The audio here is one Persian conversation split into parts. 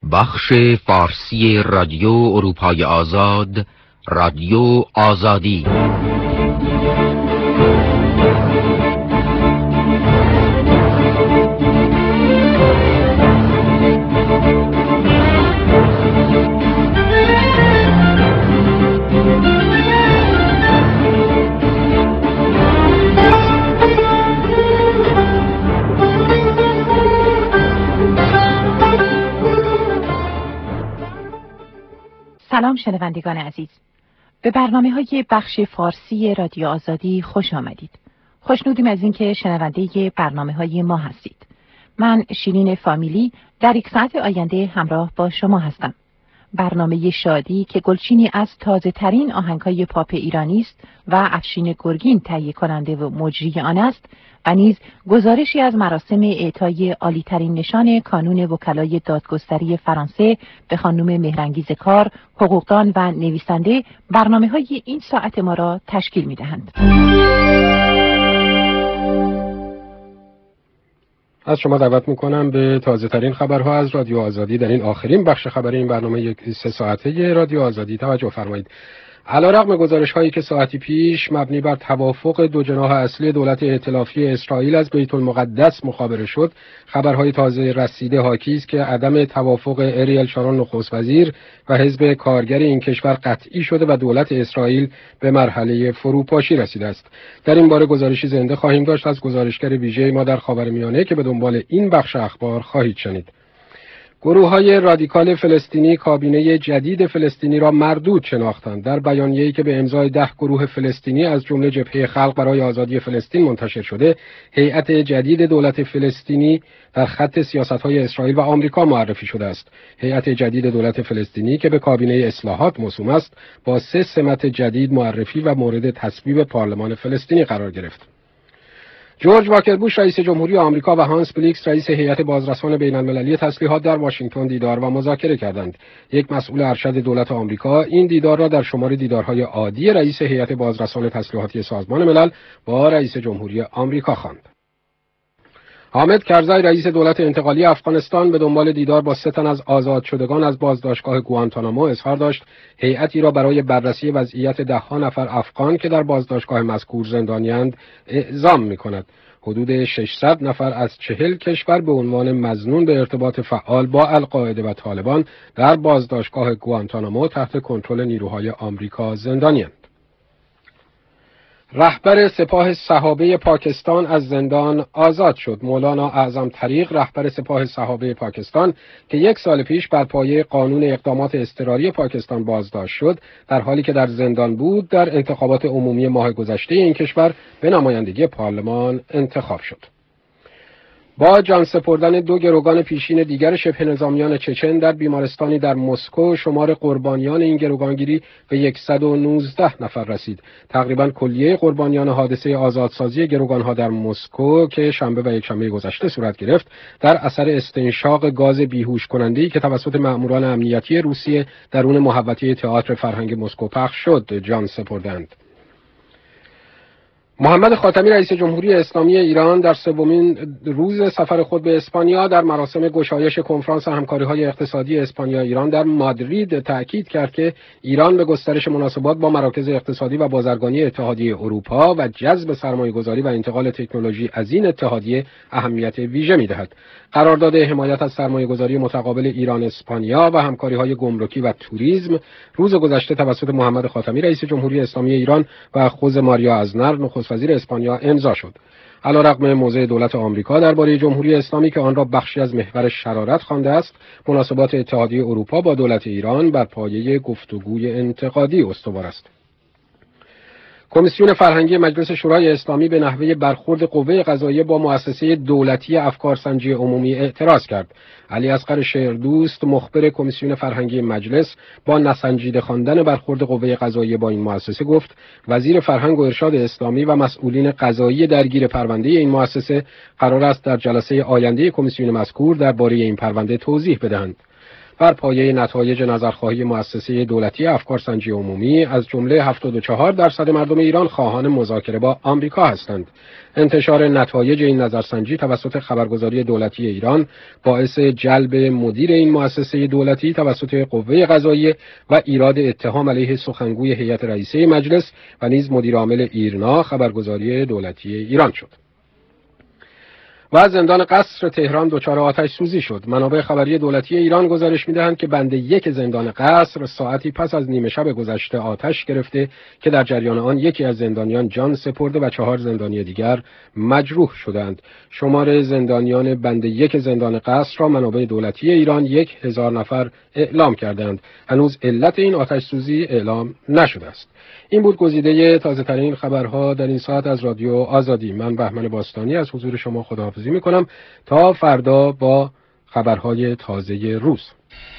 بخش فارسی رادیو اروپای آزاد، رادیو آزادی. سلام شنوندگان عزیز، به برنامه‌های بخش فارسی رادیو آزادی خوش آمدید. خوشنودیم از اینکه شنونده برنامه‌های ما هستید. من شیرین فامیلی در یک ساعت آینده همراه با شما هستم. برنامه شادی که گلچینی از تازه ترین آهنگ‌های پاپ ایرانی است و افشین گرگین تهیه کننده و مجری آن است و نیز گزارشی از مراسم اعطای عالی‌ترین نشان کانون وکلای دادگستری فرانسه به خانم مهرانگیز کار، حقوقدان و نویسنده برنامه‌های این ساعت ما را تشکیل می‌دهند. از شما دعوت میکنم به تازه ترین خبرها از رادیو آزادی در این آخرین بخش خبری این برنامه 3 ساعته رادیو آزادی توجه فرمایید. علیرغم گزارش هایی که ساعتی پیش مبنی بر توافق دو جناح اصلی دولت ائتلافی اسرائیل از بیت المقدس مخابره شد، خبرهای تازه رسیده حاکی است که عدم توافق اریل شارون نخست وزیر و حزب کارگر این کشور قطعی شده و دولت اسرائیل به مرحله فروپاشی رسیده است. در این باره گزارشی زنده خواهیم داشت از گزارشگر ویژه ما در خاورمیانه که به دنبال این بخش اخبار خواهید شنید. گروه‌های رادیکال فلسطینی کابینه جدید فلسطینی را مردود شناختند. در بیانیه‌ای که به امضای 10 گروه فلسطینی از جمله جبهه خلق برای آزادی فلسطین منتشر شده، هیئت جدید دولت فلسطینی در خط سیاست‌های اسرائیل و آمریکا معرفی شده است. هیئت جدید دولت فلسطینی که به کابینه اصلاحات موسوم است، با 3 سمت جدید معرفی و مورد تصویب پارلمان فلسطینی قرار گرفت. جورج واکر بوش رئیس جمهوری آمریکا و هانس بلیکس رئیس هیئت بازرسان بین‌المللی تسلیحات در واشنگتن دیدار و مذاکره کردند. یک مسئول ارشد دولت آمریکا این دیدار را در شمار دیدارهای عادی رئیس هیئت بازرسان تسلیحاتی سازمان ملل با رئیس جمهوری آمریکا خواند. حامد کرزی رئیس دولت انتقالی افغانستان به دنبال دیدار با 3 تن از آزاد شدگان از بازداشتگاه گوانتانامو اظهار داشت هیئتی را برای بررسی وضعیت 10 نفر افغان که در بازداشتگاه مذکور زندانی‌اند اعزام می‌کند. حدود 600 نفر از 40 کشور به عنوان مظنون به ارتباط فعال با القاعده و طالبان در بازداشتگاه گوانتانامو تحت کنترل نیروهای آمریکا زندانی‌اند. رهبر سپاه صحابه پاکستان از زندان آزاد شد. مولانا اعظم طریق رهبر سپاه صحابه پاکستان که 1 سال پیش بر پایه قانون اقدامات اضطراری پاکستان بازداشت شد، در حالی که در زندان بود در انتخابات عمومی ماه گذشته این کشور به نمایندگی پارلمان انتخاب شد. با جان سپردن 2 گروگان پیشین دیگر شبه نظامیان چچن در بیمارستانی در مسکو، شمار قربانیان این گروگانگیری به 119 نفر رسید. تقریباً کلیه قربانیان حادثه آزادسازی گروگانها در مسکو که شنبه و یکشنبه گذشته صورت گرفت، در اثر استنشاق گاز بیهوش کننده‌ای که توسط مأموران امنیتی روسیه درون محوطه تئاتر فرهنگ مسکو پخش شد، جان سپردند. محمد خاتمی رئیس جمهوری اسلامی ایران در 3مین روز سفر خود به اسپانیا در مراسم گشایش کنفرانس همکاری‌های اقتصادی اسپانیا ایران در مادرید تأکید کرد که ایران به گسترش مناسبات با مراکز اقتصادی و بازرگانی اتحادیه اروپا و جذب سرمایه‌گذاری و انتقال تکنولوژی از این اتحادیه اهمیت ویژه می‌دهد. قرارداد حمایت از سرمایه‌گذاری متقابل ایران اسپانیا و همکاری‌های گمرکی و توریسم روز گذشته توسط محمد خاتمی رئیس جمهوری اسلامی ایران و خوزه ماریا ازنر نخست وزیر اسپانیا امضا شد. علیرغم موضع دولت آمریکا درباره جمهوری اسلامی که آن را بخشی از محور شرارت خوانده است، مناسبات اتحادیه اروپا با دولت ایران بر پایه گفتگوی انتقادی استوار است. کمیسیون فرهنگی مجلس شورای اسلامی به نحوه برخورد قوه قضاییه با مؤسسه دولتی افکارسنجی عمومی اعتراض کرد. علی اصغر شعردوست مخبر کمیسیون فرهنگی مجلس با نسنجیده خواندن برخورد قوه قضاییه با این مؤسسه گفت وزیر فرهنگ و ارشاد اسلامی و مسئولین قضایی درگیر پرونده این مؤسسه قرار است در جلسه آینده کمیسیون مذکور درباره این پرونده توضیح بدهند. بر پایه نتایج نظرخواهی مؤسسه دولتی افکارسنجی عمومی از جمله 74% مردم ایران خواهان مذاکره با آمریکا هستند. انتشار نتایج این نظرسنجی توسط خبرگزاری دولتی ایران باعث جلب مدیر این مؤسسه دولتی توسط قوه قضاییه و ایراد اتهام علیه سخنگوی هیئت رئیسه مجلس و نیز مدیر عامل ایرنا خبرگزاری دولتی ایران شد. و زندان قصر تهران دچار آتش سوزی شد. منابع خبری دولتی ایران گزارش می‌دهند که بند 1 زندان قصر ساعتی پس از نیمه شب گذشته آتش گرفته که در جریان آن یکی از زندانیان جان سپرده و 4 زندانی دیگر مجروح شدند. شمار زندانیان بند 1 زندان قصر را منابع دولتی ایران 1000 نفر اعلام کردند. هنوز علت این آتش سوزی اعلام نشده است. این بود گزیده تازه‌ترین خبرها در این ساعت از رادیو آزادی. من بهمن باستانی از حضور شما خداحافظی می‌کنم تا فردا با خبرهای تازه روز.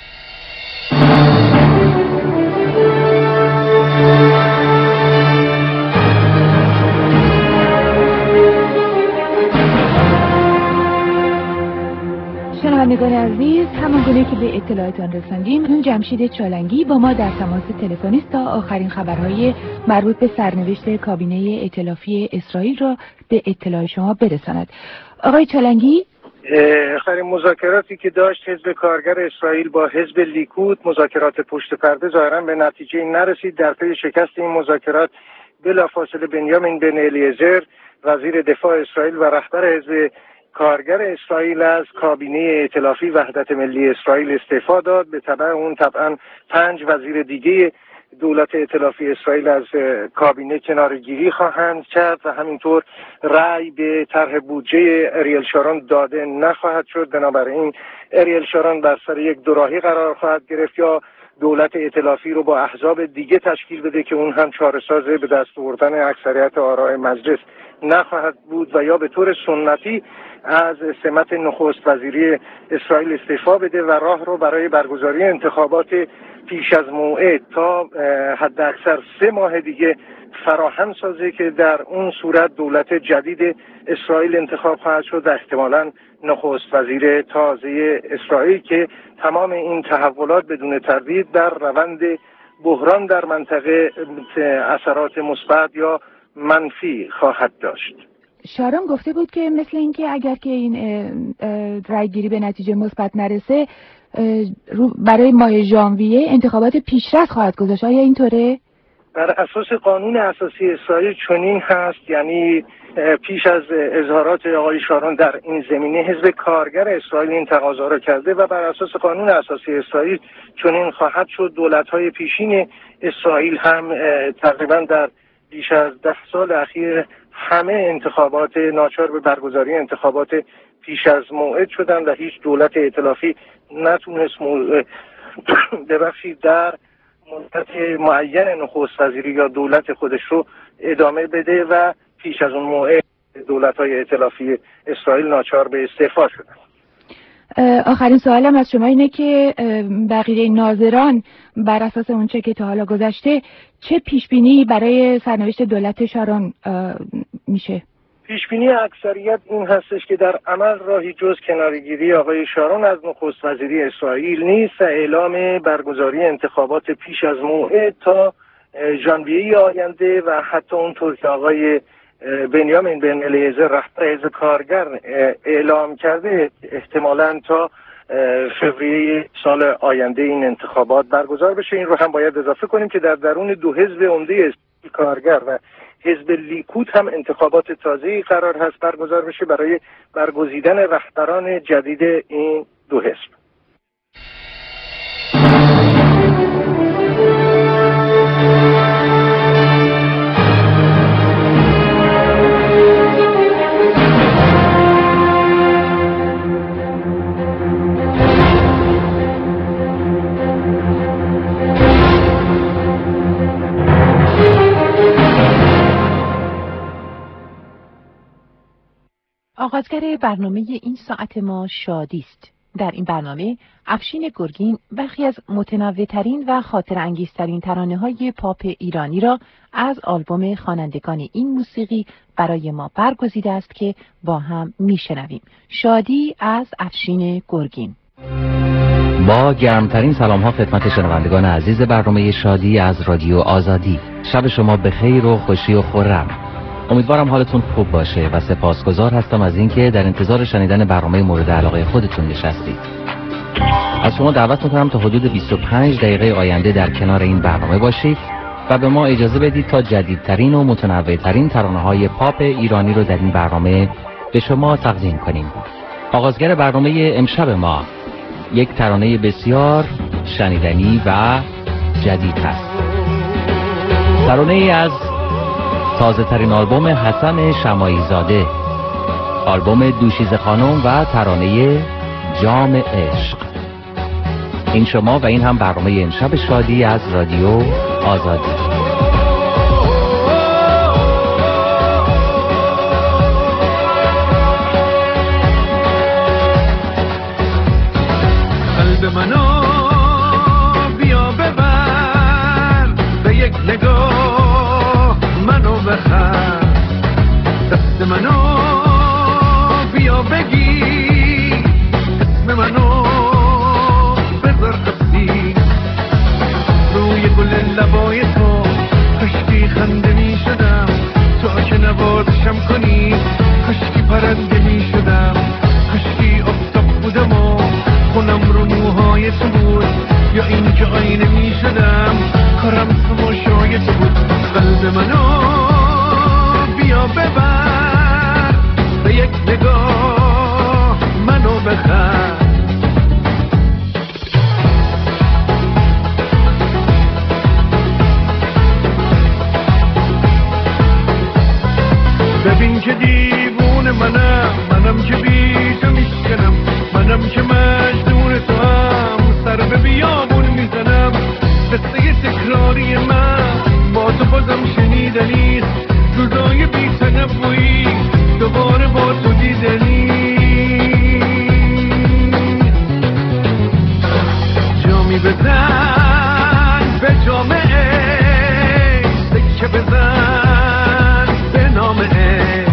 شنوندگان عزیز، همانگونه که به اطلاعاتان رساندیم، جمشید چالنگی با ما در تماس تلفنی است تا آخرین خبرهای مربوط به سرنوشت کابینه ائتلافی اسرائیل را به اطلاع شما برساند. آقای چالنگی، آخرین مذاکراتی که داشت حزب کارگر اسرائیل با حزب لیکود، مذاکرات پشت پرده، ظاهرا به نتیجه نرسید. در پی شکست این مذاکرات بلافاصله بنیامین بن الیعزر وزیر دفاع اسرائیل و رهبر حزب کارگر اسرائیل از کابینه ائتلافی وحدت ملی اسرائیل استعفا داد. به تبع اون طبعا 5 وزیر دیگه دولت ائتلافی اسرائیل از کابینه کنارگیری خواهند کرد و همینطور رأی به طرح بودجه اریل شارون داده نخواهد شد. بنابراین اریل شارون بر سر یک دوراهی قرار خواهد گرفت، یا دولت ائتلافی رو با احزاب دیگه تشکیل بده که اون هم چاره‌ساز به دست آوردن اکثریت آراء مجلس نخواهد بود، و یا به طور سنتی از سمت نخست وزیری اسرائیل استعفا بده و راه رو برای برگزاری انتخابات پیش از موعد تا حد اکثر 3 ماه دیگه فراهم سازه که در اون صورت دولت جدید اسرائیل انتخاب خواهد شد و احتمالاً نخست وزیر تازه اسرائیل که تمام این تحولات بدون تردید در روند بحران در منطقه اثرات مثبت یا منفی خواهد داشت. شارون گفته بود که مثل اینکه اگر که این رایگیری به نتیجه مثبت نرسه برای ماه ژانویه انتخابات پیشرفت خواهد گذاشت. آیا اینطوره؟ بر اساس قانون اساسی اسرائیل چنین هست، یعنی پیش از اظهارات آقای شارون در این زمینه حزب کارگر اسرائیل این تقاضا را کرده و بر اساس قانون اساسی اسرائیل چنین خواهد شد. دولت‌های پیشین اسرائیل هم تقریبا در بیش از 10 سال اخیر همه انتخابات ناچار به برگزاری انتخابات پیش از موعد شدن و هیچ دولت ائتلافی نتونست در مدت معین نخست وزیری یا دولت خودش رو ادامه بده و پیش از اون موعد دولت‌های ائتلافی اسرائیل ناچار به استعفا شدن. آخرین سوالم از شما اینه که بقیه ناظران بر اساس اون چه که تا حالا گذشته چه پیشبینی برای سرنوشت دولت شارون میشه؟ پیشبینی اکثریت این هستش که در عمل راهی جز کنارگیری آقای شارون از نخست وزیری اسرائیل نیست و اعلام برگزاری انتخابات پیش از موعد تا ژانویه آینده و حتی اونطور که آقای بنیامین بن الیعزر رهبر حزب کارگر اعلام کرده احتمالاً تا فوریه سال آینده این انتخابات برگزار بشه. این رو هم باید اضافه کنیم که در درون 2 حزب عمده کارگر و حزب لیکود هم انتخابات تازه‌ای قرار هست برگزار بشه برای برگزیدن رهبران جدید این 2 حزب. آغازگر برنامه این ساعت ما شادی است. در این برنامه افشین گرگین برخی از متنوع‌ترین و خاطرانگیزترین ترانه‌های پاپ ایرانی را از آلبوم خوانندگان این موسیقی برای ما برگزیده است که با هم میشنویم. شادی از افشین گرگین. با گرمترین سلام ها خدمت شنوندگان عزیز برنامه شادی از رادیو آزادی. شب شما به خیر و خوشی و خرم. امیدوارم حالتون خوب باشه و سپاسگزار هستم از اینکه در انتظار شنیدن برنامه مورد علاقه خودتون نشستید. از شما دعوت میکنم تا حدود 25 دقیقه آینده در کنار این برنامه باشید و به ما اجازه بدید تا جدیدترین و متنوعترین ترانه‌های پاپ ایرانی رو در این برنامه به شما تقدیم کنیم. آغازگر برنامه امشب ما یک ترانه بسیار شنیدنی و جدید هست. ترانه ای از تازه ترین آلبوم حسن شماعی زاده، آلبوم دوشیزه خانم و ترانه جام عشق. این شما و این هم برنامه امشب شادی از رادیو آزادی. قلب منو بیا ببر، به یک نگاه منو بخر، دست منو بیا بگی، اسم منو بذار قبضی، روی گل لبای تو کشکی خنده می شدم، تو که نوازشم کنی کشکی پرنده می شدم، کشکی افتاب بودم و خونم رو موهای تو بود، یا این که آینه می شدم کارم تماشای تو بود. قلب منو بیا ببر، به یک نگاه منو بخر، ببین که دیوون منم که بی تو میشکنم، منم که مجنون تو هم سر به بیابون میزنم، قصه تکراری من با تو بازم شنیدنی، روزای بی تنبویی دوباره با تو دیدنی، جامی بزن به جامعه، سکه بزن به نام عشق،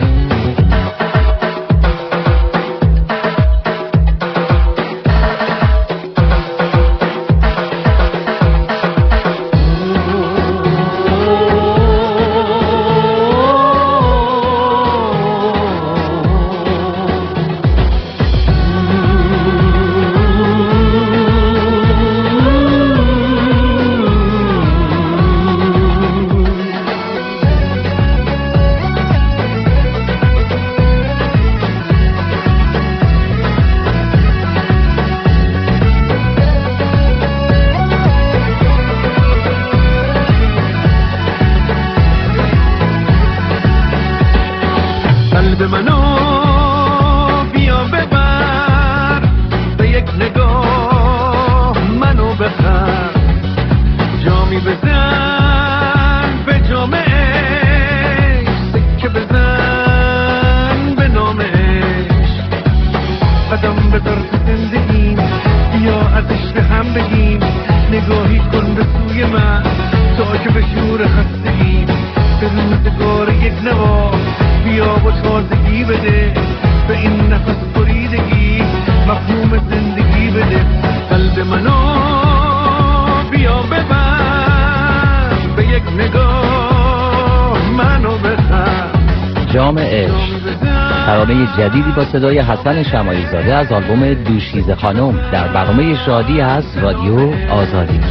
قلب منو بیا ببر، به یک نگاه منو بخر، جامی بزن به جامعه، سکه بزن به نام عشق، قدم بذار تو زندگیم، بیا ازش به هم بگیم، نگاهی کن به سوی من تا که به شور خستگیم، به روزگار یک نوار بیا و تازگی بده، به این نفس بریدگی مفهوم زندگی بده. قلب منو بیا ببر، به یک نگاه منو بخر، جام عشق، ترانه جدیدی با صدای حسن شماعی زاده از آلبوم دوشیزه خانم در برنامه شادی از رادیو آزادی.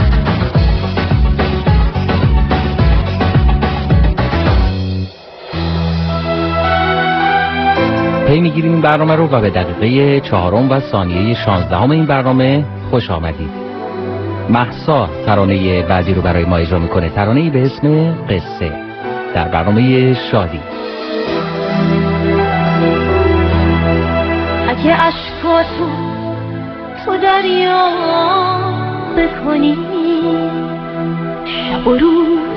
پی میگیریم این برنامه رو و به دقیقه 4 و ثانیه 16 این برنامه خوش آمدید. مهسا ترانه بعدی رو برای ما اجرا میکنه، ترانه‌ای به اسم قصه در برنامه شادی. اگه عشقاتو تو دریا بکنی، شب و روز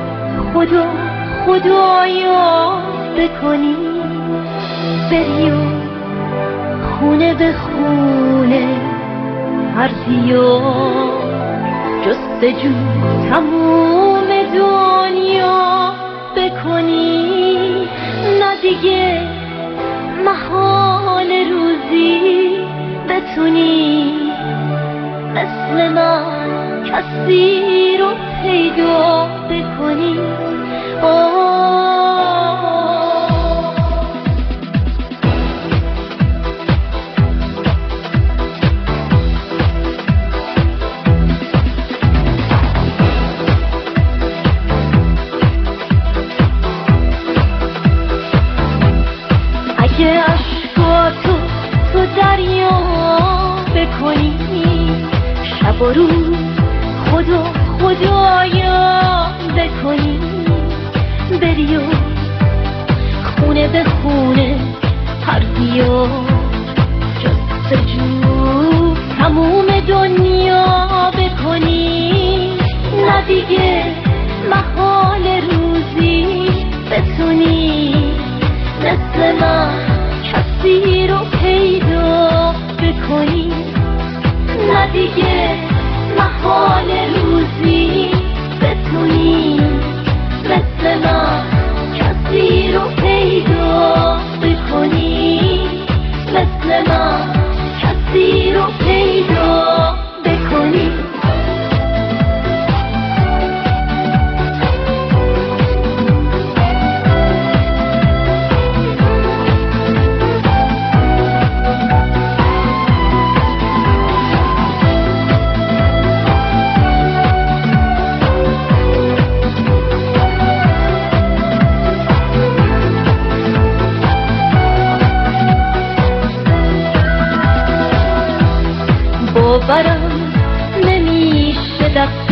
خدایا بکنی، بری و خونه به خونه هرزی و جستجو تموم دنیا بکنی، نه دیگه محال روزی بتونی مثل من کسی رو پیدا بکنی. اگه عشقاتو تو دریا بکنی، شب و روز خدایا بکنی، بری و خونه به خونه پردیا جستجو تموم دنیا بکنی. نه دیگه محال روزی بتونی مثل من کسی رو پیدا بکنی. نه دیگه محال روزی بتونی مثل من کسی رو پیدا بکنی. مثل من کسی رو پیدا بکنی. باورم نمیشه دست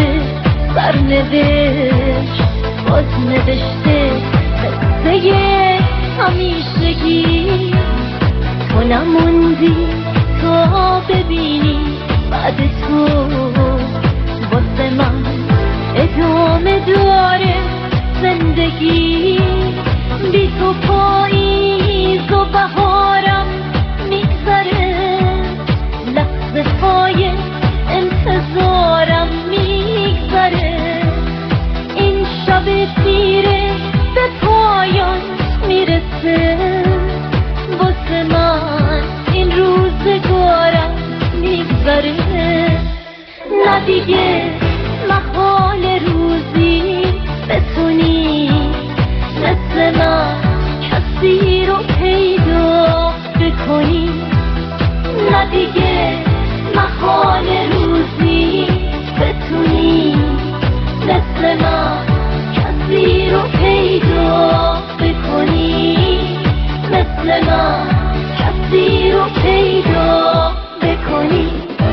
سرنوشت باز نوشته قصه همیشگی. تو نموندی تا ببینی بعد تو واسه من ادامه داره زندگی. بی تو پاییز و بهارم میگذره، لحظه های انتظارم میگذره. این شب تیره به پایان میرسه، واسه من این روزگارم میگذره. نه دیگه محال روزی بتونی مثل من کسی رو پیدا بکنی. نه دیگه محال روزی بتونی مثل من کسی رو پیدا بکنی. مثل من کسی رو پیدا بکنی.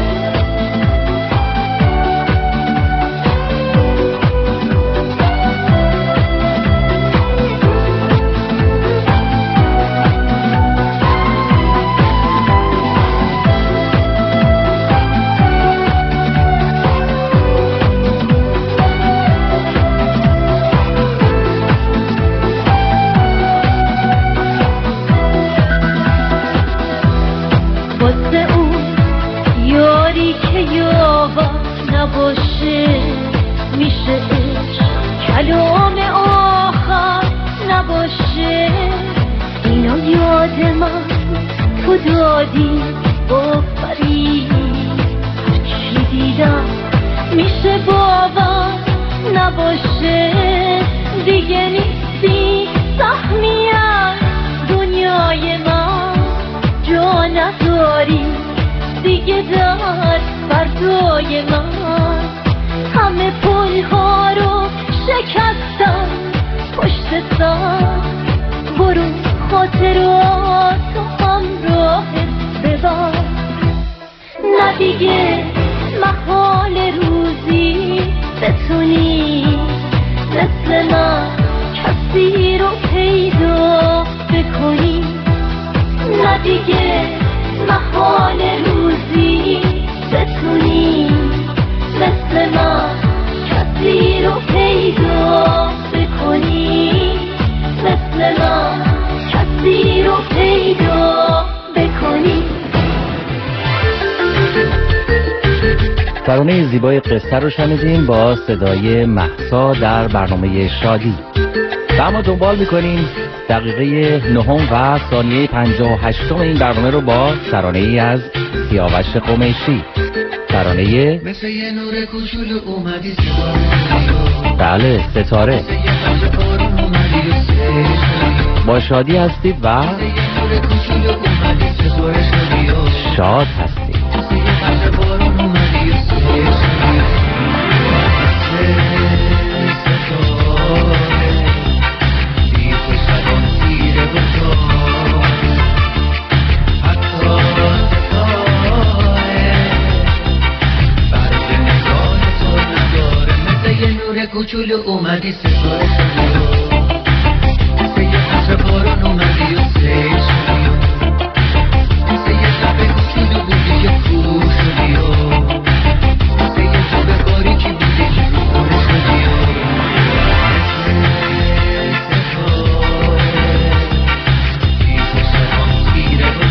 میشه کلام آخر نباشه. اینو یاد من تو دادی با فرید، هرچی دیدم میشه باور نباشه. دیگه نیستی سهمی از دنیای من، جا نداری دیگه در فردای من. همه پلها رو شکستم پشت سر، برو خاطرات و همراه ببر. نه دیگه محال روزی بتونی مثل من کسی رو پیدا بکنی. نه دیگه محال روزی بتونی مثل من کسی رو پیدا بکنی. مثل من کسی رو پیدا بکنی. ترانه زیبای قصه رو شنیدیم با صدای مهسا در برنامه شادی. و اما دنبال میکنیم دقیقه 9 و ثانیه 58 این برنامه رو با ترانه‌ای از سیاوش قمیشی. ترانه مثل یه نور کوچولو اومدی بله ستاره. با شادی هستید و شاد هستید. کوچولو اومدی ستاره شدی مثل یه قطره بارون اومدی و سیل شدی مثل یه شب کوچولو بودی که کور شدی مثل یه شب باریکی بودی که خونه شدی مثل ستاره بی تو شبان تیره و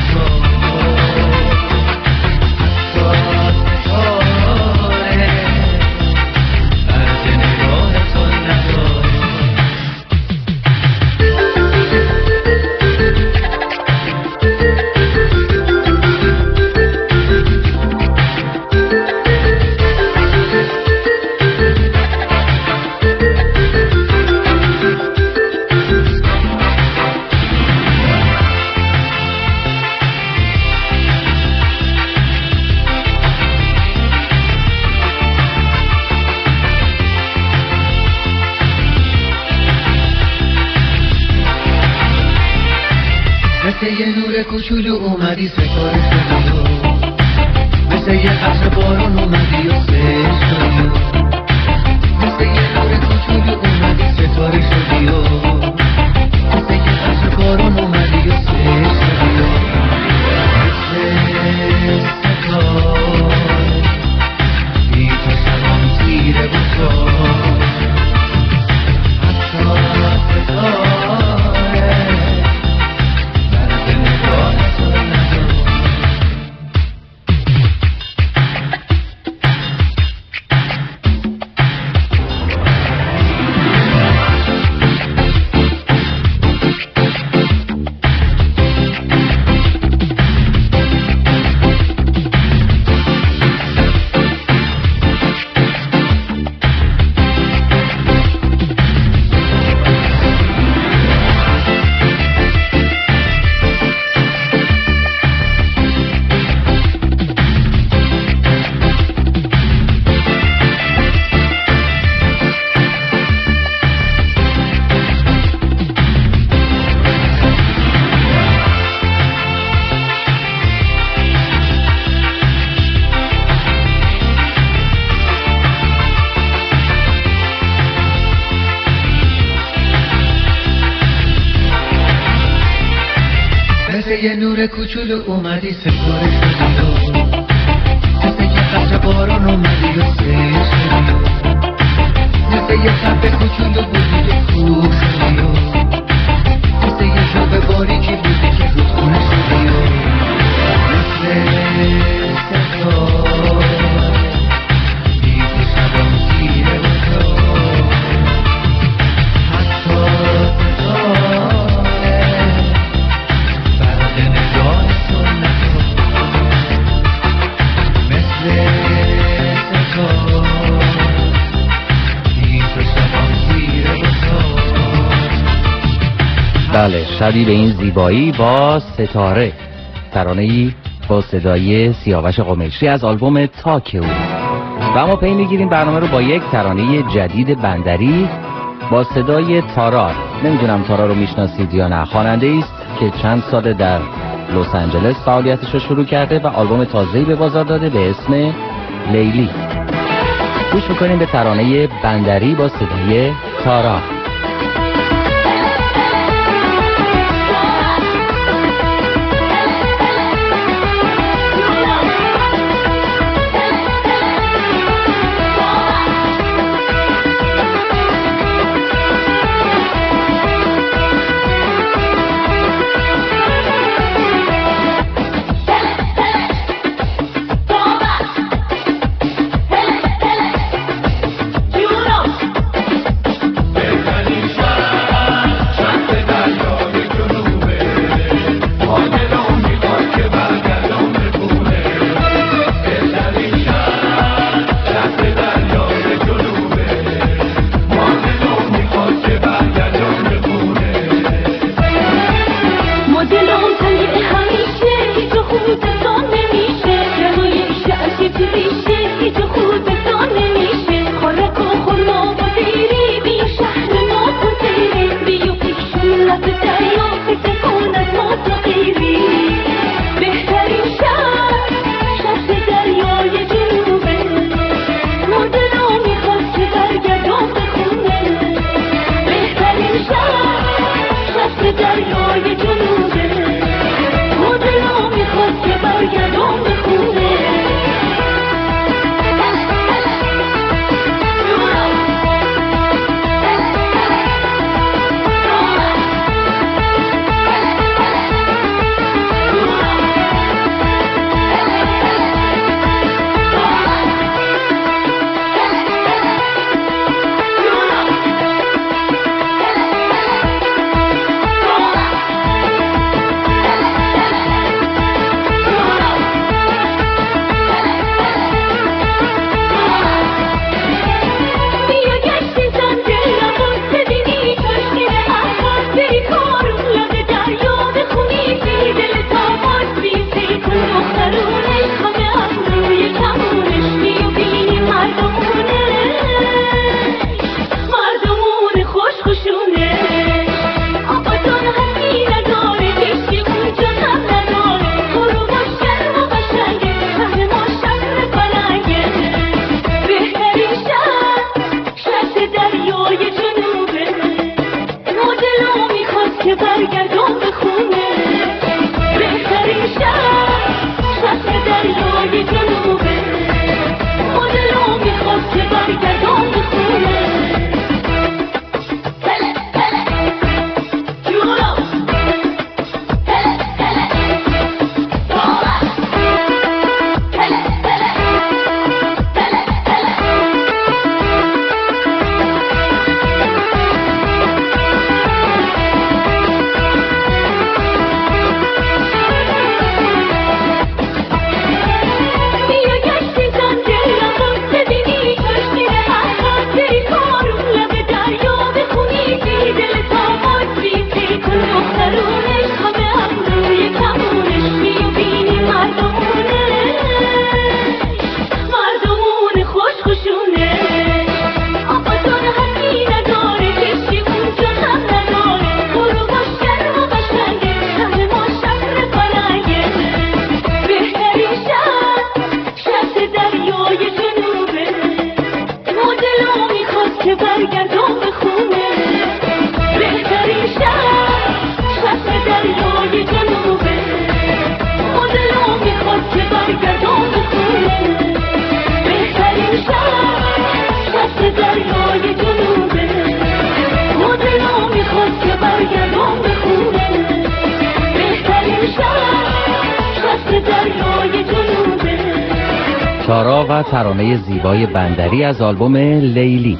مثل یه نور کوچولو اومدی ستاره شدی مثل یه قطره بارون اومدی و سیل شدی مثل یه نور کوچولو اومدی ستاره شدی مثل یه قطره بارون اومدی و سیل شدی مثل ستاره بی تو شبان تیره و تار حتی ستاره یه نور کوچولو اومدی ستاره شدی مثل یه قطره بارون اومدی و سیل شدی مثل یه شب کوچولو بودی که کور شدی مثل یه شب باریکی بودی که رودخونه شدی مثل ستاره بی تو شبان تیره و تار حتی ستاره بله شبی به این زیبایی با ستاره، ترانه‌ای با صدای سیاوش قمیشی از آلبوم تاک او. و ما پی میگیریم برنامه رو با یک ترانه جدید بندری با صدای تارار. نمیدونم تارار رو میشناسید یا نه. خواننده است که چند سال در لس آنجلس فعالیتش رو شروع کرده و آلبوم تازه‌ای به بازار داده به اسم لیلی. گوش میکنیم به ترانه بندری با صدای تارار. Hey! که برگردم به خونه بهترین شهر شهر دریای جنوبه ما دلم میخواد که برگردم به خونه بهترین شهر شهر دریای جنوبه ما دلم میخواد که برگردم به خونه بهترین شهر شهر دریای جنوبه. تارا و ترانه زیبای بندری از آلبوم لیلی.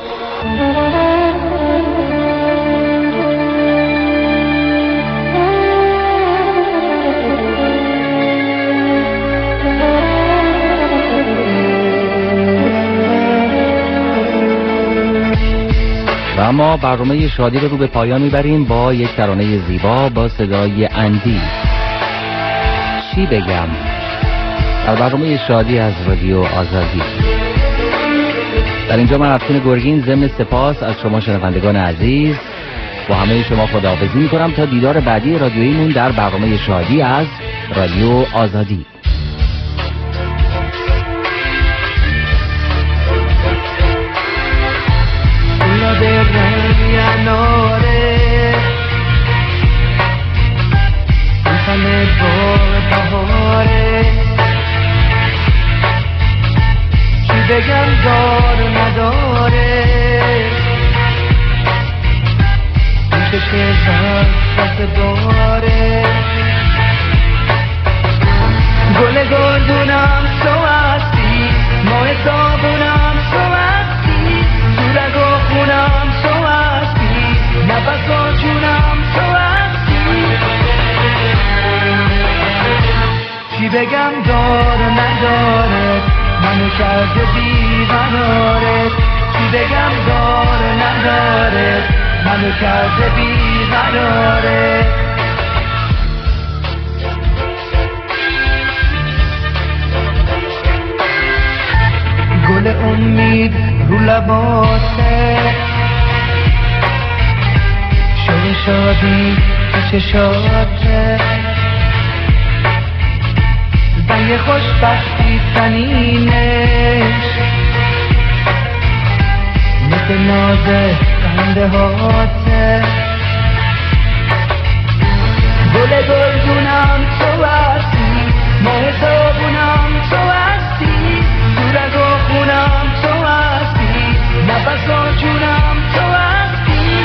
و اما برنامه شادی رو به پایان میبریم با یک ترانه زیبا با صدای اندی. چی بگم؟ در برنامه شادی از رادیو آزادی. در اینجا من افشین گرگین ضمن سپاس از شما شنوندگان عزیز با همه شما خداحافظی میکنم تا دیدار بعدی رادیوییمون در برنامه شادی از رادیو آزادی. بگم دار و نداره میشه دست داره گل گلدونم تو هستی ماه صابونم تو هستی دورگ و خونم تو هستی نفس و جونم تو هستی چی بگم دار و نداره منو کرده بی‌قراره چی بگم داره نداره منو کرده بی‌قراره گل امید رو لباته شوق شادی تو چشاته زنگ خوشبختی سنینش مثل نازه خنده هاته گل گلدونم تو هستی ماه صابونم تو هستی دورگ و خونم تو هستی نفس و جونم تو هستی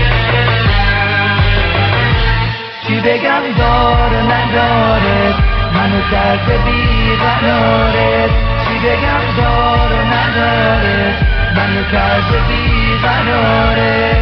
چی بگم داره نداره منو کرده بی‌قراره چی بگم داره نداره منو کرده بی‌قراره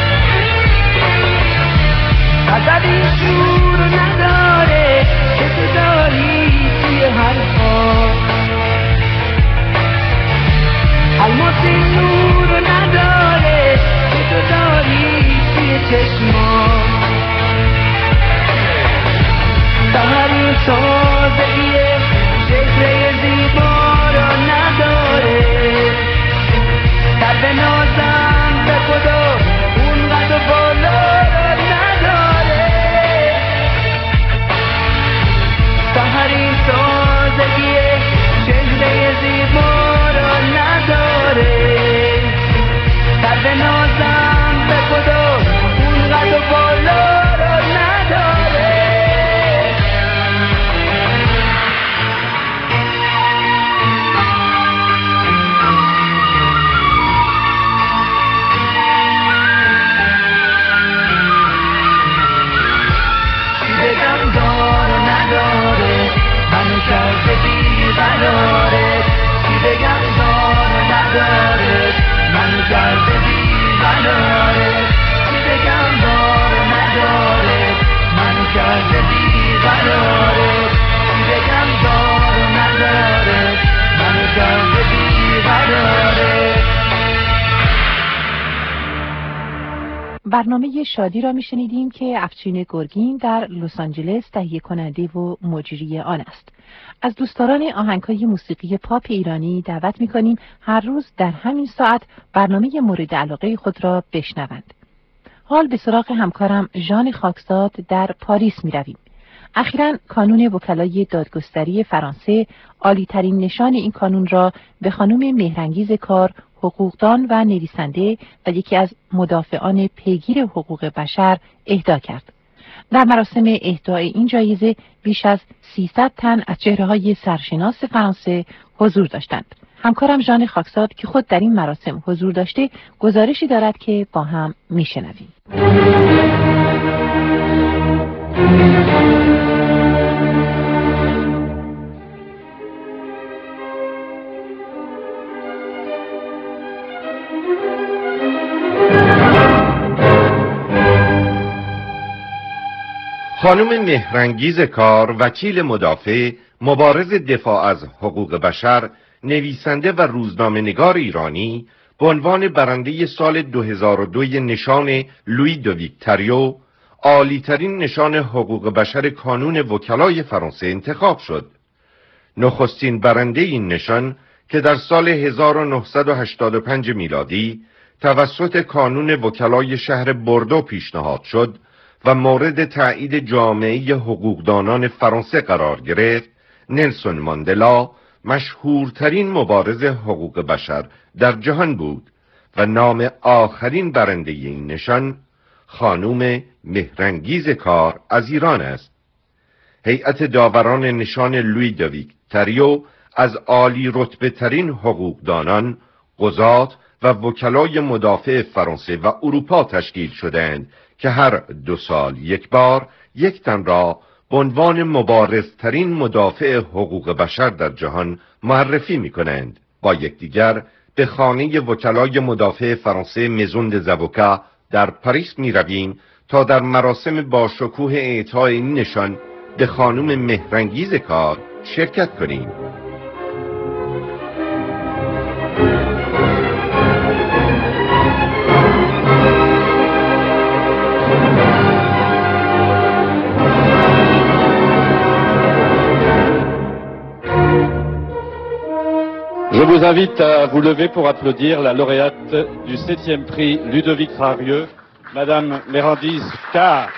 عذبی شور نداره که برنامه شادی را میشنیدیم که افچین گرگین در لس آنجلس تهیه کننده و مجری آن است. از دوستداران آهنگ‌های موسیقی پاپ ایرانی دعوت می‌کنیم هر روز در همین ساعت برنامه مورد علاقه خود را بشنوند. حال به سراغ همکارم ژان خاکزاد در پاریس می‌رویم. اخیراً کانون وکلای دادگستری فرانسه عالی‌ترین نشان این کانون را به خانم مهرانگیز کار، حقوقدان و نویسنده و یکی از مدافعان پیگیر حقوق بشر اهدا کرد. در مراسم اهدای این جایزه بیش از 300 تن از چهره‌های سرشناس فرانسه حضور داشتند. همکارم ژان خاکزاد که خود در این مراسم حضور داشته گزارشی دارد که با هم میشنویم. خانم مهرانگیز کار، وکیل مدافع، مبارز دفاع از حقوق بشر، نویسنده و روزنامه‌نگار ایرانی، به عنوان برنده سال 2002 نشان لویی دو ویکتوریو، عالی‌ترین نشان حقوق بشر کانون وکلای فرانسه انتخاب شد. نخستین برنده این نشان که در سال 1985 میلادی توسط کانون وکلای شهر بوردو پیشنهاد شد و مورد تایید جامعه حقوقدانان فرانسه قرار گرفت، نلسون ماندلا، مشهورترین مبارز حقوق بشر در جهان بود و نام آخرین برنده این نشان خانم مهرانگیز کار از ایران است. هیئت داوران نشان لویی دو ویکتوریو از عالی رتبه ترین حقوقدانان، قضات و وکلای مدافع فرانسه و اروپا تشکیل شدند که هر 2 سال یک بار یک تن را به عنوان مبارزترین مدافع حقوق بشر در جهان معرفی می کنند. با یکدیگر به خانه وکلای مدافع فرانسه مزون د زاووکا در پاریس می رویم تا در مراسم با شکوه اعطای این نشان به خانم مهرانگیز کار شرکت کنیم. Je vous invite à vous lever pour applaudir la lauréate du 7e prix Ludovic Rarieux, Madame Mehrangiz Kar.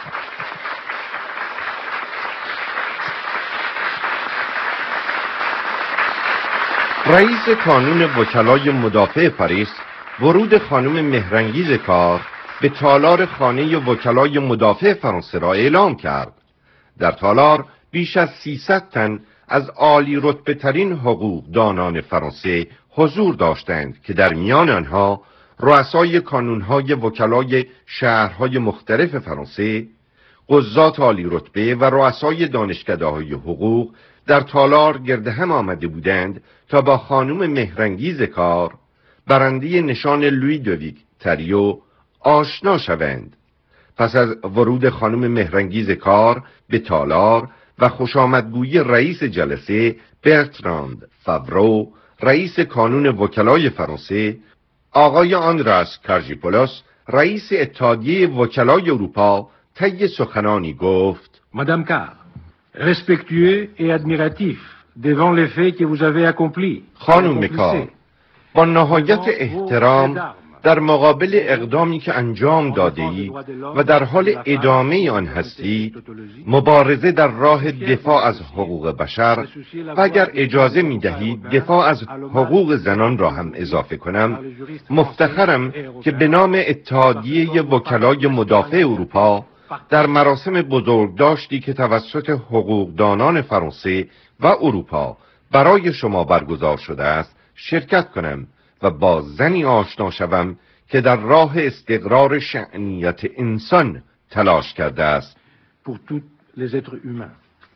رئیس کانون وکلای مدافع پاریس ورود خانم مهرانگیز کار به تالار خانه وکلای مدافع فرانسه را اعلام کرد. در تالار بیش از 300 تن از عالی رتبه ترین حقوقدانان فرانسه حضور داشتند که در میان آنها رؤسای کانونهای وکلای شهرهای مختلف فرانسه، قضات عالی رتبه و رؤسای دانشکده‌های حقوق در تالار گرد هم آمده بودند تا با خانم مهرانگیز کار، برنده نشان لویی دو ویکتوریو، آشنا شوند. پس از ورود خانم مهرانگیز کار به تالار و خوشامدگویی رئیس جلسه برتراند فاورو، رئیس کانون وکلای فرانسه، آقای آندراس کارژیپولوس، رئیس اتحادیه وکلای اروپا، طی سخنانی گفت: Madame Carr, respectueux et admiratif devant les faits que vous avez accomplis. خانم کار، با نهایت احترام در مقابل اقدامی که انجام داده‌اید و در حال ادامه آن هستید، مبارزه در راه دفاع از حقوق بشر و اگر اجازه می‌دهید دفاع از حقوق زنان را هم اضافه کنم، مفتخرم که به نام اتحادیه وکلای مدافع اروپا در مراسم بزرگداشتی که توسط حقوقدانان فرانسه و اروپا برای شما برگزار شده است شرکت کنم و با زنی آشنا شوم که در راه استقرار شأنیت انسان تلاش کرده است. Pour tous les êtres humains.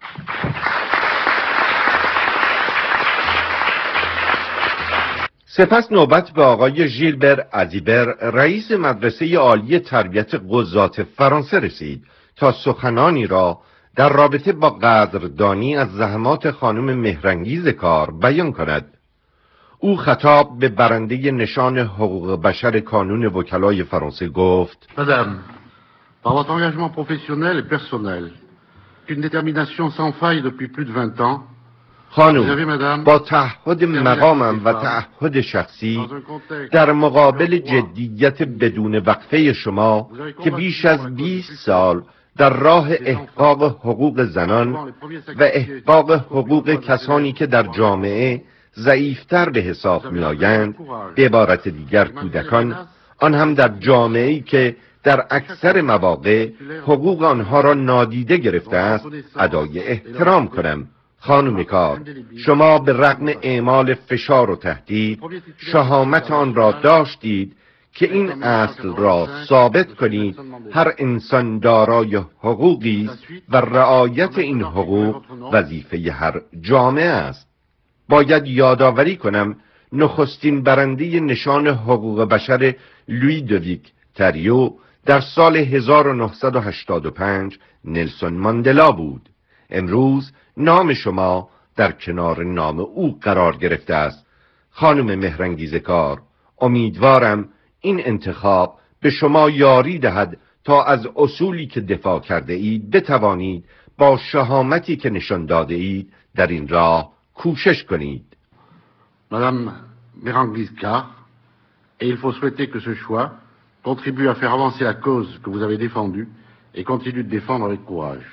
سپس نوبت به آقای ژیلبر ازیبر، رئیس مدرسه عالی تربیت قضات فرانسه رسید تا سخنانی را در رابطه با قدردانی از زحمات خانم مهرانگیز کار بیان کند. او خطاب به برنده نشان حقوق بشر کانون وکلای فرانسه گفت: Madame, par votre engagement professionnel et personnel, une détermination sans faille depuis plus de 20 ans, خانم، با تعهد مقامم و تعهد شخصی در مقابل جدیت بدون وقفه شما که بیش از 20 سال در راه احقاق حقوق زنان و احقاق حقوق کسانی که در جامعه ضعیفتر به حساب می آیند، به عبارت دیگر کودکان، آن هم در جامعه‌ای که در اکثر مواقع حقوق آنها را نادیده گرفته است، ادای احترام کنم. خانم کار، شما به رغم اعمال فشار و تهدید شهامت آن را داشتید که این اصل را ثابت کنید: هر انسان دارای حقوقی است و رعایت این حقوق وظیفه هر جامعه است. باید یادآوری کنم نخستین برنده نشان حقوق بشر لویدویک تریو در سال 1985 نلسون ماندلا بود. امروز نام شما در کنار نام او قرار گرفته است. خانم مهرانگیز کار، امیدوارم این انتخاب به شما یاری دهد تا از اصولی که دفاع کرده اید بتوانید با شهامتی که نشان داده اید در این راه کوشش کنید. Madame Méranguise Carr, et il faut souhaiter que ce choix contribue à faire avancer la cause que vous avez défendue et continue de défendre avec courage.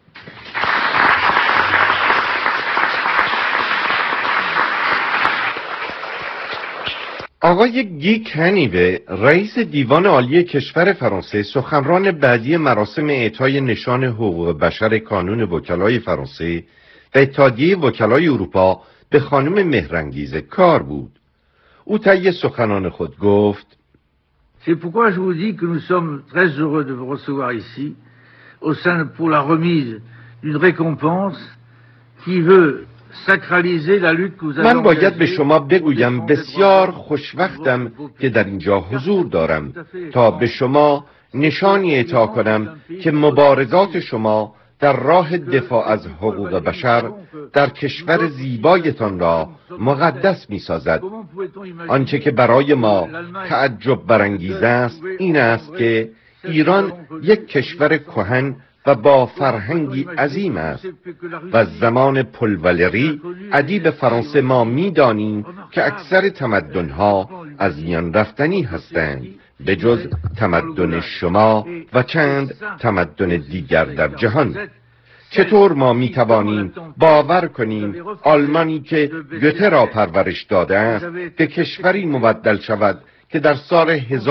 آقای گی کنیوه، رئیس دیوان عالی کشور فرانسه، سخنران بعدی مراسم اعطای نشان حقوق بشر کانون وکلای فرانسه و اتحادیه وکلای اروپا به خانم مهرانگیز کار بود. او طی سخنان خود گفت: C'est pourquoi je vous dis que nous sommes très heureux de vous recevoir ici au sein pour la remise d'une récompense qui veut من باید به شما بگویم بسیار خوشوقتم که در اینجا حضور دارم تا به شما نشانی اعطا کنم که مبارزات شما در راه دفاع از حقوق بشر در کشور زیبایتان را مقدس می سازد. آنچه که برای ما تعجب برانگیز است این است که ایران یک کشور کهن و با فرهنگی عظیم است و از زمان پل والری ادیب فرانسه ما می‌دانیم که اکثر تمدن‌ها از میان رفتنی هستند به جز تمدن شما و چند تمدن دیگر در جهان. چطور ما می‌توانیم باور کنیم آلمانی که گوته را پرورش داده است به کشوری مبدل شود که در سال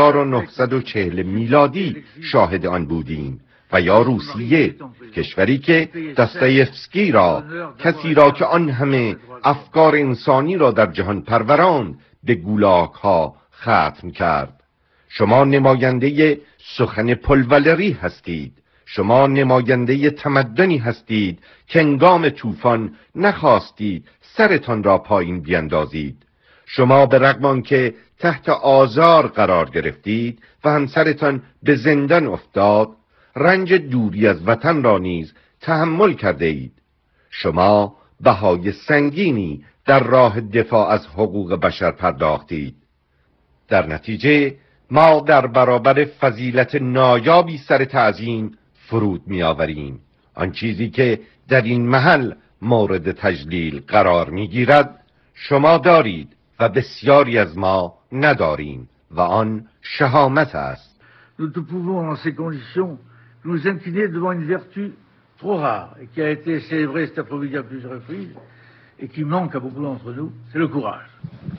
1940 میلادی شاهد آن بودیم، و یا روسیه، کشوری که داستایفسکی را، کسی را که آن همه افکار انسانی را در جهان پروراند، به گولاک ها ختم کرد. شما نماینده سخن پل والری هستید. شما نماینده تمدنی هستید که هنگام طوفان نخواستید سرتان را پایین بیندازید. شما به رغم آنکه تحت آزار قرار گرفتید و همسرتان به زندان افتاد، رنج دوری از وطن را نیز تحمل کرده اید. شما بهای سنگینی در راه دفاع از حقوق بشر پرداختید. در نتیجه ما در برابر فضیلت نایابی سر تعظیم فرود می آوریم. آن چیزی که در این محل مورد تجلیل قرار می گیرد شما دارید و بسیاری از ما نداریم و آن شهامت است. Nous ne pouvons dans ces conditions nous incliner devant une vertu trop rare et qui a été célébrée cet après-midi à plusieurs reprises et qui manque à beaucoup d'entre nous, c'est le courage.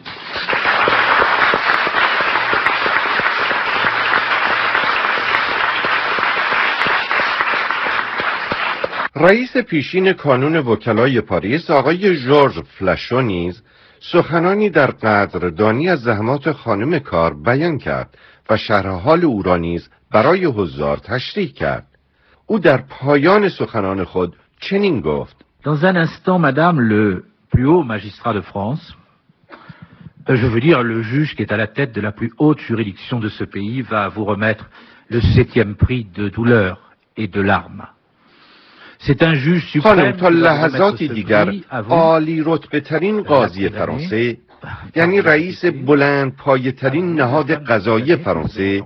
رئیس پیشین کانون وکلای پاریس آقای ژورژ فلاشو نیز سخنانی در قدردانی از زحمات خانم کار بیان کرد و شرح حال او را نیز برای حضار تشریح کرد. او در پایان سخنان خود چنین گفت: Dans un instant, madame, le plus haut magistrat de France, je veux dire le juge qui est à la tête de la plus haute juridiction de ce pays, va vous remettre le 7e prix de douleur et de larmes. C'est un juge suprême. تا لحظاتی دیگر عالی رتبه ترین قاضی فرانسه یعنی رئیس بلند پایه‌ترین نهاد قضایی فرانسه،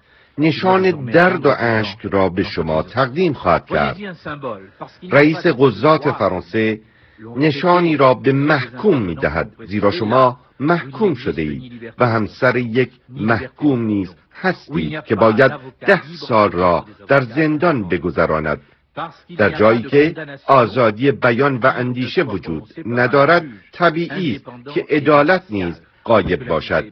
نشان درد و اشک را به شما تقدیم خواهد کرد. رئیس قضات فرانسه نشانی را به محکوم می دهد، زیرا شما محکوم شده اید و همسر یک محکوم نیز هستید که باید 10 سال را در زندان بگذراند، در جایی که آزادی بیان و اندیشه وجود ندارد. طبیعی است که عدالت نیز غایب باشد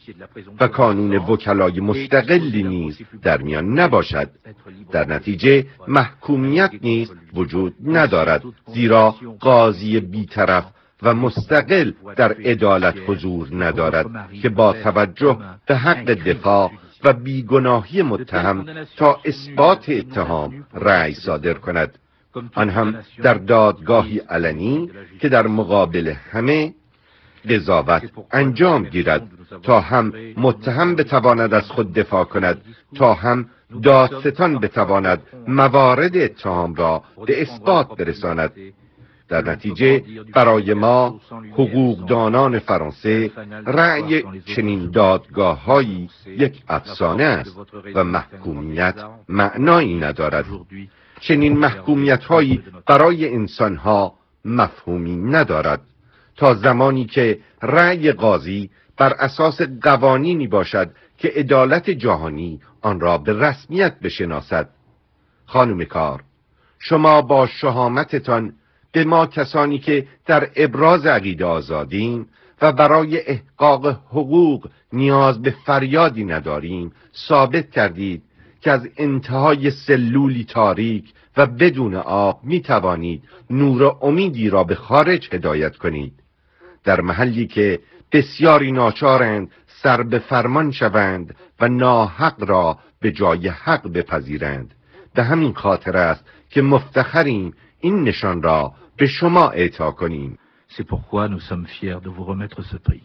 و قانون وکلای مستقلی نیز در میان نباشد. در نتیجه محکومیت نیز وجود ندارد، زیرا قاضی بیطرف و مستقل در عدالت حضور ندارد که با توجه به حق دفاع و بیگناهی متهم تا اثبات اتهام رأی صادر کند، آن هم در دادگاهی علنی که در مقابل همه قضاوت انجام گیرد، تا هم متهم بتواند از خود دفاع کند، تا هم دادستان بتواند موارد اتهام را به اثبات برساند. در نتیجه برای ما حقوقدانان فرانسه رأی چنین دادگاه‌هایی یک افسانه است و محکومیت معنایی ندارد. چنین محکومیت‌هایی برای انسان‌ها مفهومی ندارد تا زمانی که رأی قاضی بر اساس قوانینی باشد که عدالت جهانی آن را به رسمیت بشناسد. خانم کار، شما با شهامتتان به ما کسانی که در ابراز عقیده آزادیم و برای احقاق حقوق نیاز به فریادی نداریم ثابت کردید که از انتهای سلولی تاریک و بدون آب می توانید نور امیدی را به خارج هدایت کنید. در محلی که بسیاری ناچارند سر به فرمان شوند و ناحق را به جای حق بپذیرند. به همین خاطر است که مفتخریم این نشان را به شما اعطا کنیم. C'est pourquoi nous sommes fiers de vous remettre ce prix.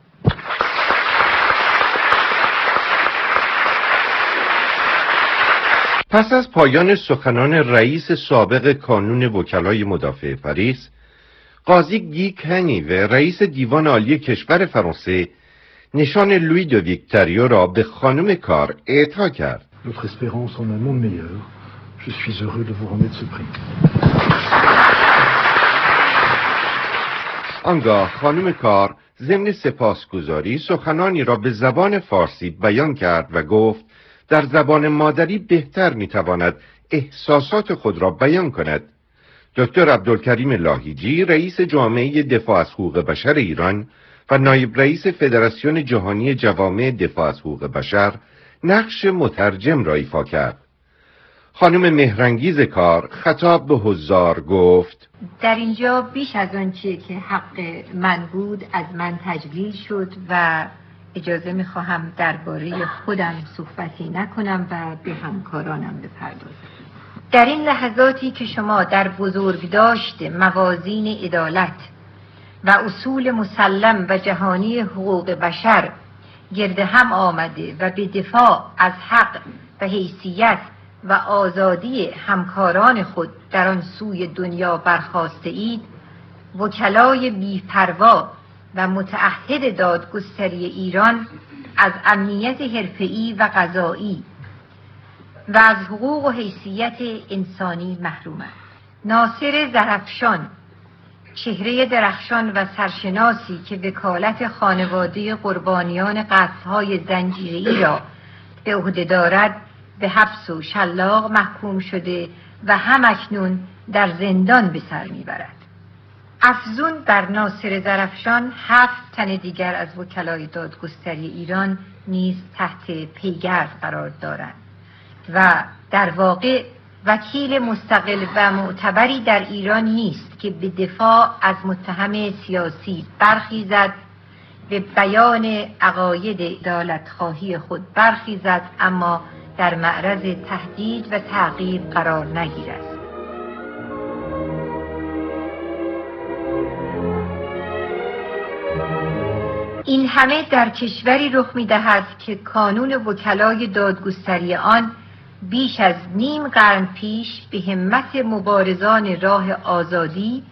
پس از پایان سخنان رئیس سابق کانون وکلای مدافع پاریس، قاضی گی کنیو رئیس دیوان عالی کشور فرانسه نشان لویی دو ویکتوریو را به خانم کار اعطا کرد. Notre espérance en un monde meilleur. Je suis heureux de vous remettre ce prix. آنگاه خانم کار ضمن سپاسگزاری سخنانی را به زبان فارسی بیان کرد و گفت در زبان مادری بهتر میتواند احساسات خود را بیان کند. دکتر عبدالکریم لاهیجی رئیس جامعه دفاع از حقوق بشر ایران و نایب رئیس فدراسیون جهانی جوامع دفاع از حقوق بشر نقش مترجم را ایفا کرد. خانم مهرانگیز کار خطاب به حضار گفت: در اینجا بیش از آنچه که حق من بود از من تجلیل شد و اجازه میخواهم درباره خودم صحبتی نکنم و به همکارانم بپردازم. در این لحظاتی که شما در بزرگداشت موازین عدالت و اصول مسلم و جهانی حقوق بشر گرد هم آمده و به دفاع از حق و حیثیت و آزادی همکاران خود در آن سوی دنیا برخاسته اید، وکلای بی‌پروا و متعهد دادگستری ایران از امنیت حرفه‌ای و قضایی و از حقوق و حیثیت انسانی محرومند. ناصر زرافشان، چهره درخشان و سرشناسی که وکالت خانواده قربانیان قتل‌های زنجیره‌ای را به عهده دارد، به حبس و شلاق محکوم شده و همکنون در زندان به سر میبرد. افزون بر ناصر زرافشان 7 تن دیگر از وکلای دادگستری ایران نیز تحت پیگرد قرار دارند و در واقع وکیل مستقل و معتبری در ایران نیست که به دفاع از متهم سیاسی برخیزد، به بیان عقاید عدالتخواهی خود برخیزد، اما در معرض تهدید و تعقیب قرار نگیرد. این همه در کشوری رخ می‌دهد که کانون وکلای دادگستری آن بیش از نیم قرن پیش به همت مبارزان راه آزادی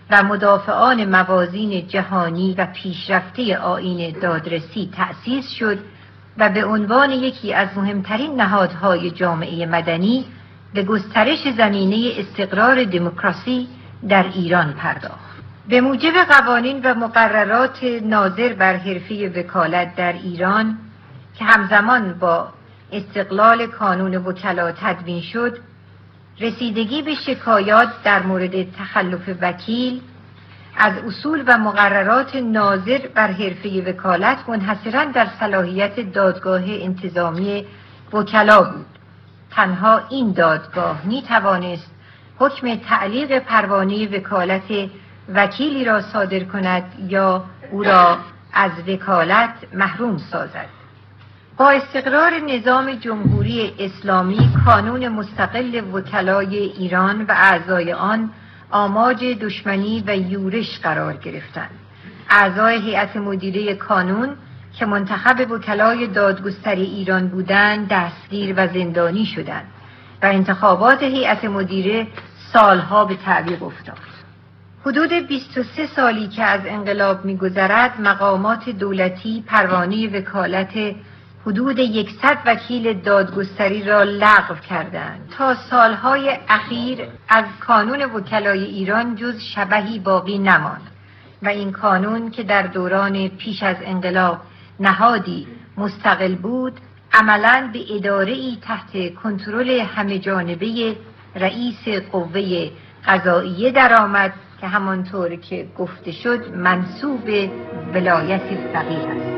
و مدافعان موازین جهانی و پیشرفته آیین دادرسی تأسیس شد و به عنوان یکی از مهمترین نهادهای جامعه مدنی به گسترش زمینه استقرار دموکراسی در ایران پرداخت. به موجب قوانین و مقررات ناظر بر حرفه وکالت در ایران که همزمان با استقلال کانون وکلا تدوین شد، رسیدگی به شکایات در مورد تخلف وکیل از اصول و مقررات ناظر بر حرفه وکالت منحصراً در صلاحیت دادگاه انتظامی وکلا بود. تنها این دادگاه می توانست حکم تعلیق پروانه وکالت وکیلی را صادر کند یا او را از وکالت محروم سازد. با استقرار نظام جمهوری اسلامی، کانون مستقل وکلای ایران و اعضای آن آماج دشمنی و یورش قرار گرفتند. اعضای هیئت مدیره کانون که منتخب وکلای دادگستری ایران بودند دستگیر و زندانی شدند و انتخابات هیئت مدیره سالها به تعویق افتاد. حدود 23 سالی که از انقلاب می‌گذرد، مقامات دولتی پروانه وکالت حدود 100 وکیل دادگستری را لغو کردند. تا سالهای اخیر از کانون وکلای ایران جز شبحی باقی نماند و این کانون که در دوران پیش از انقلاب نهادی مستقل بود، عملاً به اداره‌ای تحت کنترل همه‌جانبه رئیس قوه قضاییه درآمد که همانطور که گفته شد منسوب ولایت فقیه است.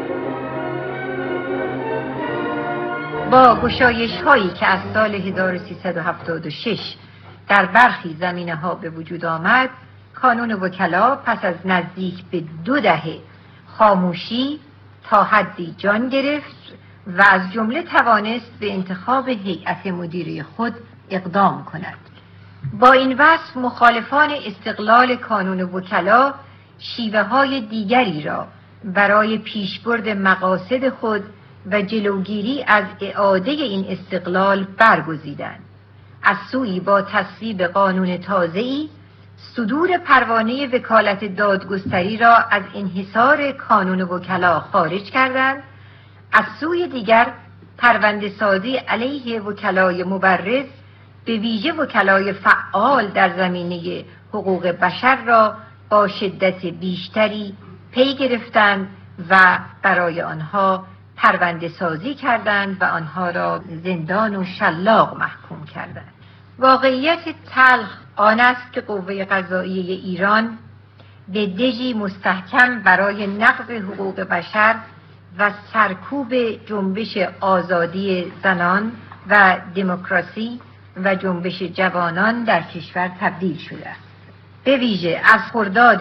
با گشایش هایی که از سال 1376 در برخی زمینه ها به وجود آمد، کانون وکلا پس از نزدیک به 2 دهه خاموشی تا حدی جان گرفت و از جمله توانست به انتخاب هیئت مدیره خود اقدام کند. با این وصف مخالفان استقلال کانون وکلا شیوه های دیگری را برای پیشبرد مقاصد خود و جلوگیری از اعاده این استقلال برگزیدند. از سوی با تصویب قانون تازه‌ای صدور پروانه وکالت دادگستری را از انحصار کانون وکلا خارج کردند. از سوی دیگر پرونده سازی علیه وکلای مبرز، به ویژه وکلای فعال در زمینه حقوق بشر را با شدت بیشتری پی گرفتند و برای آنها پرونده سازی کردند و آنها را زندان و شلاق محکوم کردند. واقعیت تلخ آن است که قوه قضاییه ایران به دژی مستحکم برای نقض حقوق بشر و سرکوب جنبش آزادی زنان و دموکراسی و جنبش جوانان در کشور تبدیل شده است. به ویژه از خرداد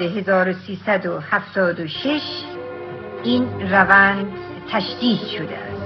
1376 این روند تشدید شده است.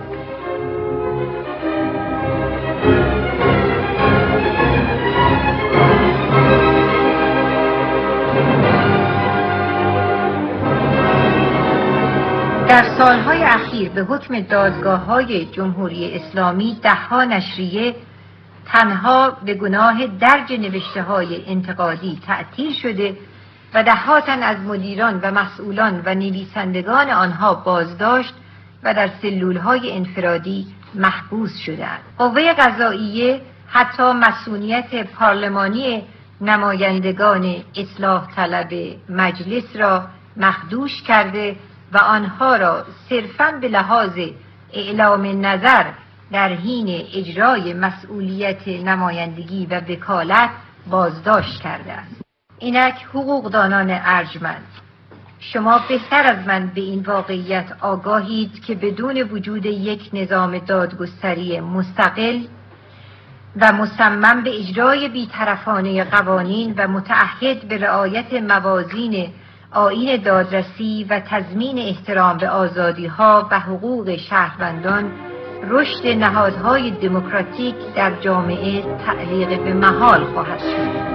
در سالهای اخیر به حکم دادگاه‌های جمهوری اسلامی ده‌ها نشریه تنها به گناه درج نوشته‌های انتقادی تعطیل شده و ده‌ها تن از مدیران و مسئولان و نویسندگان آنها بازداشت و در سلول‌های انفرادی محبوس شدند. قوه قضاییه حتی مصونیت پارلمانی نمایندگان اصلاح طلب مجلس را مخدوش کرده و آنها را صرفاً به لحاظ اعلام نظر در حین اجرای مسئولیت نمایندگی و وکالت بازداشت کرده است. اینک حقوقدانان ارجمند، شما بهتر از من به این واقعیت آگاهید که بدون وجود یک نظام دادگستری مستقل و مصمم به اجرای بی‌طرفانه قوانین و متعهد به رعایت موازین آیین دادرسی و تضمین احترام به آزادی‌ها و حقوق شهروندان، رشد نهادهای دموکراتیک در جامعه تعلیق به محال خواهد شد.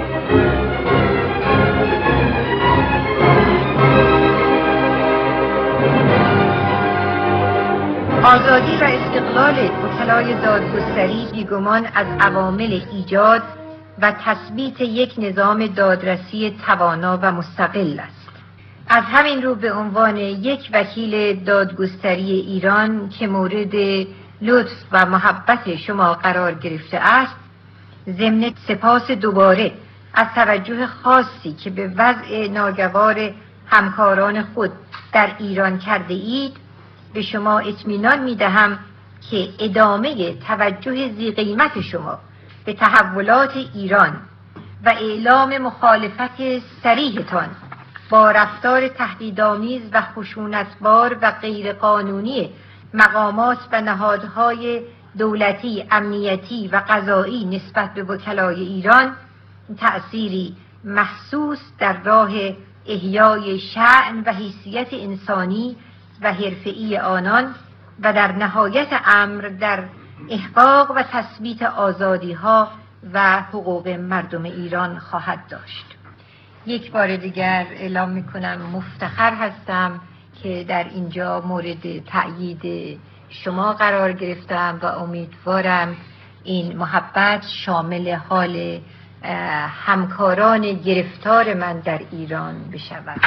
آزادی و استقلال وکلای دادگستری بیگمان از عوامل ایجاد و تثبیت یک نظام دادرسی توانا و مستقل است. از همین رو به عنوان یک وکیل دادگستری ایران که مورد لطف و محبت شما قرار گرفته است، ضمن سپاس دوباره از توجه خاصی که به وضع ناگوار همکاران خود در ایران کرده اید، به شما اطمینان می دهم که ادامه توجه ذی قیمت شما به تحولات ایران و اعلام مخالفت صریحتان با رفتار تهدیدآمیز و خشونتبار و غیرقانونی مقامات و نهادهای دولتی، امنیتی و قضایی نسبت به وکلای ایران تأثیری محسوس در راه احیای شأن و حیثیت انسانی و حرفه‌ای آنان و در نهایت امر در احقاق و تثبیت آزادی‌ها و حقوق مردم ایران خواهد داشت. یک بار دیگر اعلام می‌کنم مفتخر هستم که در اینجا مورد تأیید شما قرار گرفتم و امیدوارم این محبت شامل حال همکاران گرفتار من در ایران بشود.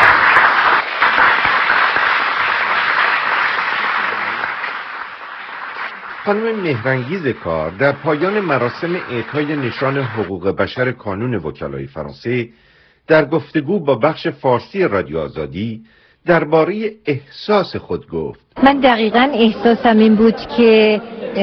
خانم مهرانگیز کار در پایان مراسم اعطای نشان حقوق بشر کانون وکلای فرانسه در گفتگو با بخش فارسی رادیو آزادی درباره احساس خود گفت: من دقیقاً احساسم این بود که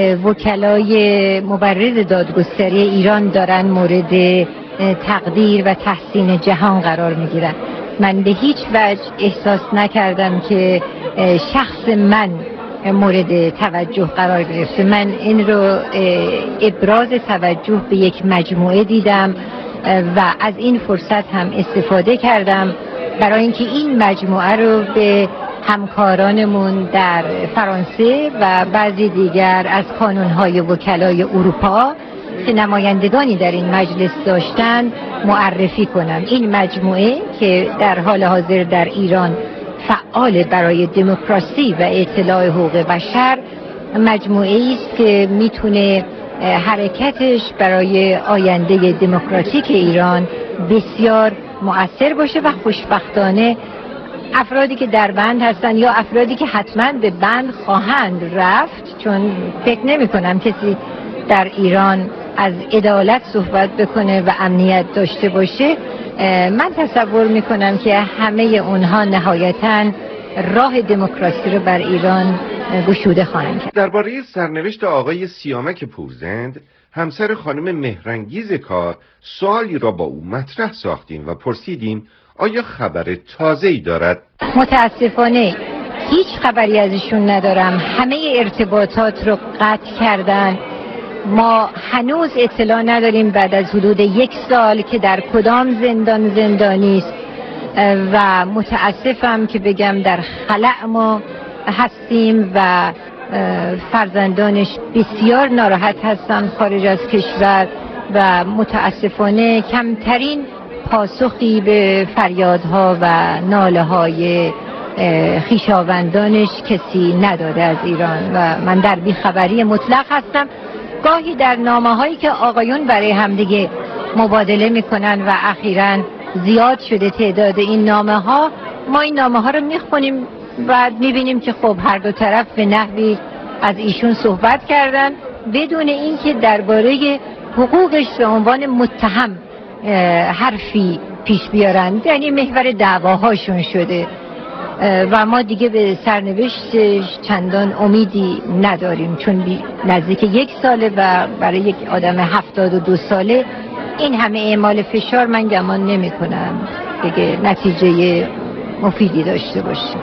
وکلای مبرز دادگستری ایران دارن مورد تقدیر و تحسین جهان قرار میگیرن. من به هیچ وجه احساس نکردم که شخص من مورد توجه قرار گرفته. من این رو ابراز توجه به یک مجموعه دیدم و از این فرصت هم استفاده کردم برای اینکه این مجموعه رو به همکارانمون در فرانسه و بعضی دیگر از کانونهای وکلای اروپا که نمایندگانی در این مجلس داشتن معرفی کنم. این مجموعه که در حال حاضر در ایران فعال برای دموکراسی و اطلاع حقوق بشر، مجموعه است که میتونه حرکتش برای آینده دموکراتیک ایران بسیار مؤثر باشه و خوشبختانه افرادی که در بند هستن یا افرادی که حتما به بند خواهند رفت، چون فکر نمی کنم کسی در ایران از عدالت صحبت بکنه و امنیت داشته باشه، من تصور می کنم که همه اونها نهایتاً راه دموکراسی رو بر ایران گشوده خواهند کرد. درباره سرنوشت آقای سیامک پورزند، همسر خانم مهرانگیز کار، سوالی را با او مطرح ساختیم و پرسیدیم آیا خبر تازه‌ای دارد؟ متاسفانه هیچ خبری ازشون ندارم. همه ارتباطات رو قطع کردن. ما هنوز اطلاع نداریم بعد از حدود 1 سال که در کدام زندانی است و متاسفم که بگم در خلأ ما هستیم و فرزندانش بسیار ناراحت هستند خارج از کشور و متاسفانه کمترین پاسخی به فریادها و ناله های خویشاوندانش کسی نداده از ایران و من در بیخبری مطلق هستم. گاهی در نامه هایی که آقایون برای همدیگه مبادله میکنن و اخیراً زیاد شده تعداد این نامه ها، ما این نامه ها رو میخونیم و میبینیم که خب هر دو طرف به نحوی از ایشون صحبت کردن بدون اینکه درباره حقوقش به عنوان متهم حرفی پیش بیارن، یعنی محور دعواهاشون شده و ما دیگه به سرنوشتش چندان امیدی نداریم، چون نزدیک 1 ساله و برای یک آدم 72 ساله این همه اعمال فشار من گمان نمی کنم دیگه نتیجه مفیدی داشته باشه.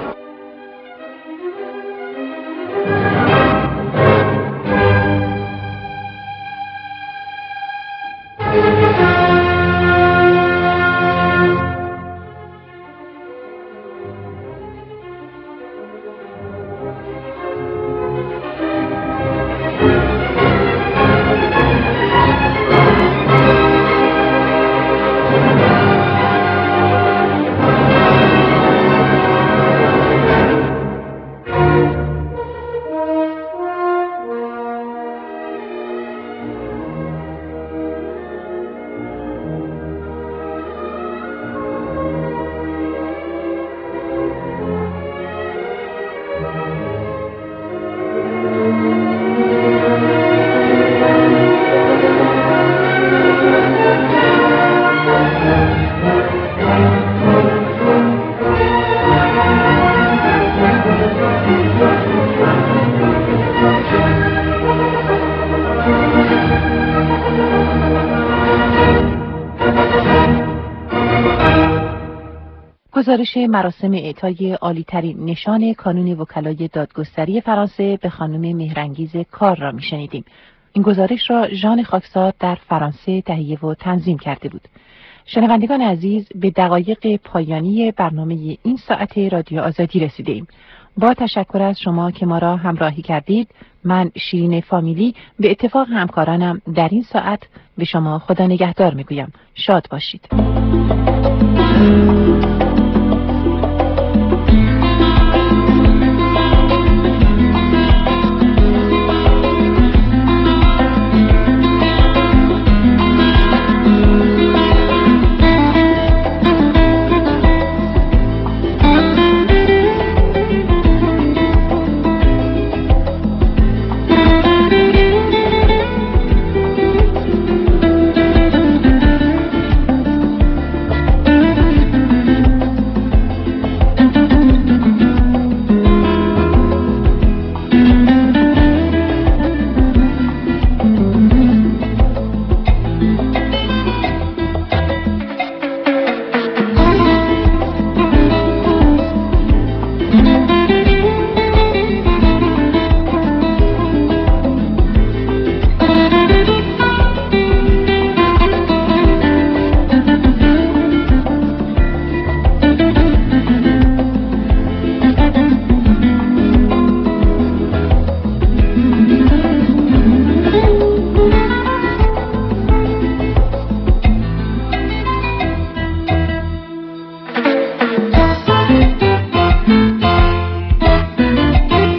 گزارش مراسم اعطای عالی‌ترین نشان کانون وکلای دادگستری فرانسه به خانم مهرانگیز کار را می‌شنیدیم. این گزارش را ژان خاکساد در فرانسه تهیه و تنظیم کرده بود. شنوندگان عزیز، به دقایق پایانی برنامه این ساعت رادیو آزادی رسیدیم. با تشکر از شما که ما را همراهی کردید، من شیرین فامیلی به اتفاق همکارانم در این ساعت به شما خدا نگهدار میگویم. شاد باشید.